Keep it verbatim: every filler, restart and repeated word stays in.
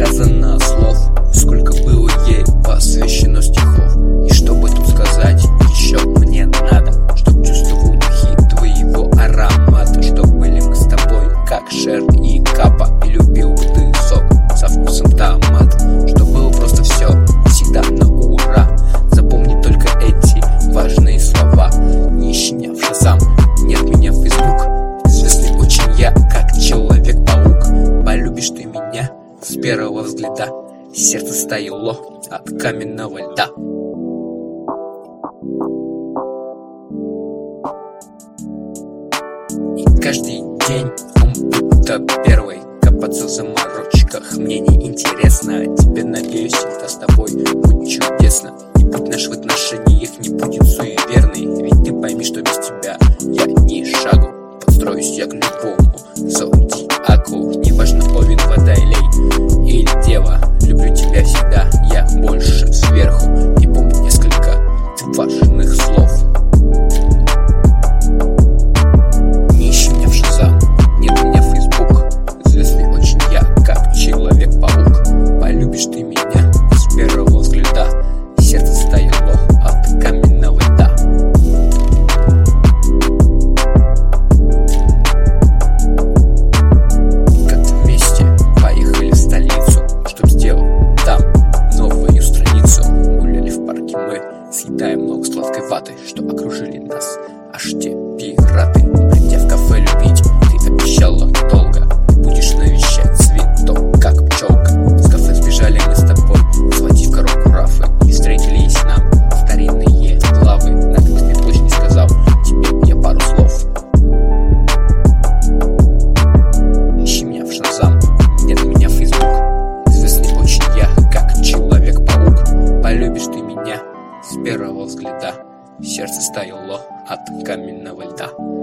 сказано слов, сколько было ей посвящено стихов. И чтобы тут сказать, еще мне надо, чтоб чувствовал духи твоего аромата, чтоб были мы с тобой, как Шер и Капа, и любил бы ты сок со вкусом томата, чтоб было просто все всегда на ура. Запомни только эти важные слова: не ищи меня в Шазам, нет меня в Фейсбук. Известный очень я, как Человек-паук. Полюбишь ты меня с первого взгляда, сердце стаяло от каменного льда. И каждый день он будто первый копаться в заморочках. Мне не интересно, а тебе, надеюсь, всегда с тобой будет чудесно. И путь наш в отношениях не будет суеверный, ведь ты пойми, что без тебя я ни шагу. Подстроюсь я к любому зодиаку, неважно, овен, водолей или дева. Люблю тебя всегда, я больше сверху. И помню несколько важных слов: не ищи меня в Шазам, нет меня в Фейсбук. Известный очень я, как Человек-паук. Полюбишь ты меня с первого взгляда, сердце стаяло от каменного льда. Как-то вместе поехали в столицу, чтоб сделать там новую страницу. Гуляли в парке мы, съедаем много сладкой ваты, что окружили нас аж те пираты. Придя в кафе любить, ты обещала долго, ты будешь навещать цветок, как пчелка. С кафе сбежали мы с тобой, схватив коробку рафы, и встретились нам старинные главы. На Красной площади сказал тебе я пару слов: ищи меня в Шазам, нет меня в Фейсбук. Известный очень я, как Человек-паук. Полюбишь ты меня с первого взгляда, сердце стаяло от каменного льда.